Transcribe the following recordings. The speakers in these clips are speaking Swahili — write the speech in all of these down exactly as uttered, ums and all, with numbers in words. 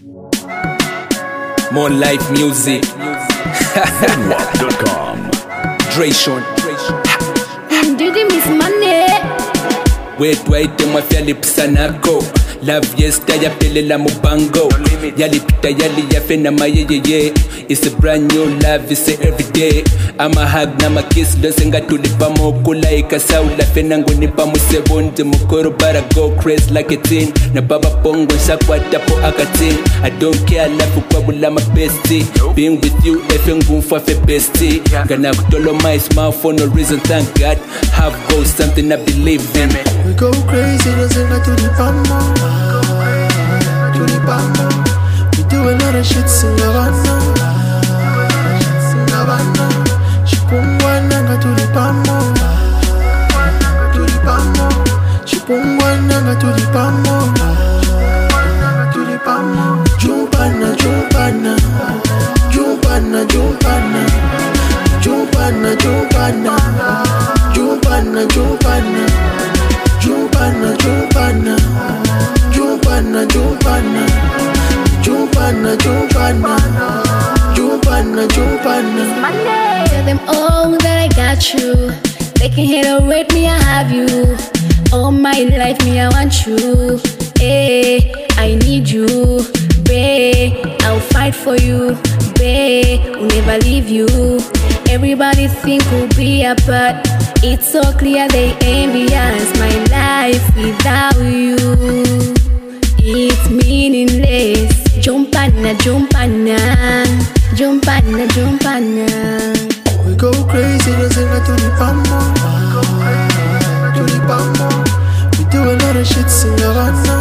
More live music. Zenwap dot com. Dration. Didi Miss Money. Wait, wait, my Philips anako. Love yesterday yapelela mubango. Yali pita yali yafena mayeye. It's a brand new love, it's a everyday. I'm a hug na ma kiss, losenga tulipa mokula ikasaula fena ngonipa musebonde mukoro bara go crazy like a teen. Na baba pongo shakwa tapo akatin. I don't care love kwa bula my bestie. Being with you efe ngumfa fe bestie. Gana kutolo my smile for no reason, thank God. Have goals, something I believe in. We go crazy, losenga tulipa mo. We do a lot of shit, sing Havana, sing Havana. Chipungwana nga tulipamo, tulipamo. Chipungwana nga tulipamo, tulipamo. Jumpana, jumpana, jumpana, jumpana, jumpana, jumpana, jumpana, jumpana, jumpana, jumpana. Jumpana, Jumpana, Jumpana, Jumpana, Jumpana, Jumpana. Tell them all that I got you. They can hate or rate me, I have you. All my life, me, I want you. Hey, I need you. Babe, I'll fight for you. Babe, will never leave you. Everybody think we'll be apart. It's so clear they envious my life without you. It's meaningless. Jumpana, jumpana, jumpana, jumpana. We go crazy, losenga tulipamo, tulipamo. We do a lot of shit, sing Havana,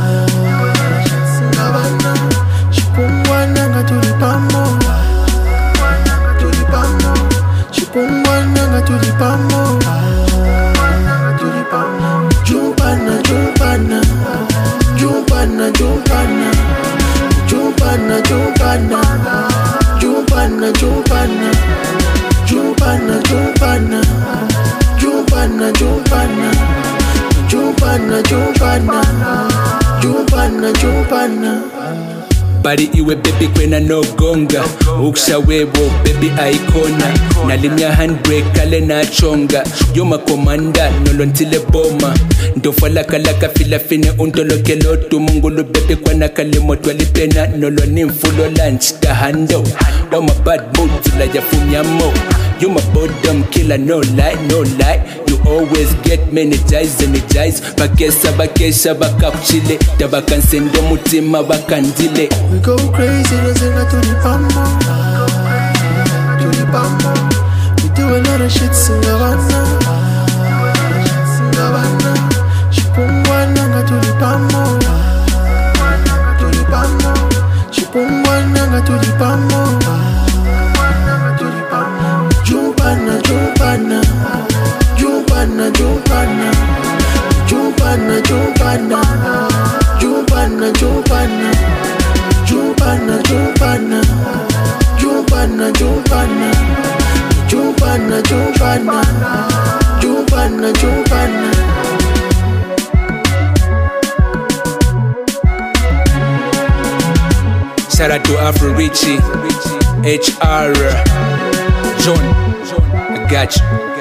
sing Havana. Chipungwana nga tulipamo, tulipamo. Chipungwana nga tulipamo, tulipamo. Jumpana, jumpana. Jumpana, Jumpana, Jumpana, Jumpana, Jumpana, Jumpana, Jumpana, Jumpana, Jumpana, Jumpana, Jumpana, Jumpana, Jumpana, Jumpana. Bari iwe baby kwena no gonga. Uksha webo baby icona. Nalimya handbrake ale na chonga. Yoma komanda nolontile boma. Ndofala kalaka fila fine untoloke lotu. Mungulu baby kwa nakale motu alipena. Nolo nimfulo lunch tahando. Oh my bad mood tula ya fumyamo. You my bottom killer, no lie, no lie. You always get me energized, energized. Bakesa, bakesha, bakakuchile. Tabakansendo mutima, bakandile. We go crazy, losenga tulipamo, tulipamo. We do a lot of shit, sing Havana, sing Havana. Chipungwana nga tulipamo, tulipamo. Chipungwana nga tulipamo, tulipamo. Jumpana, Jumpana, Jumpana, Jumpana, Jumpana, Jumpana, Jumpana, Jumpana. Jumpana, Jumpana, Jumpana, Jumpana, Jumpana, Jumpana, Jumpana, Jumpana. Shout out to Afro Richie, H R, John, I got you.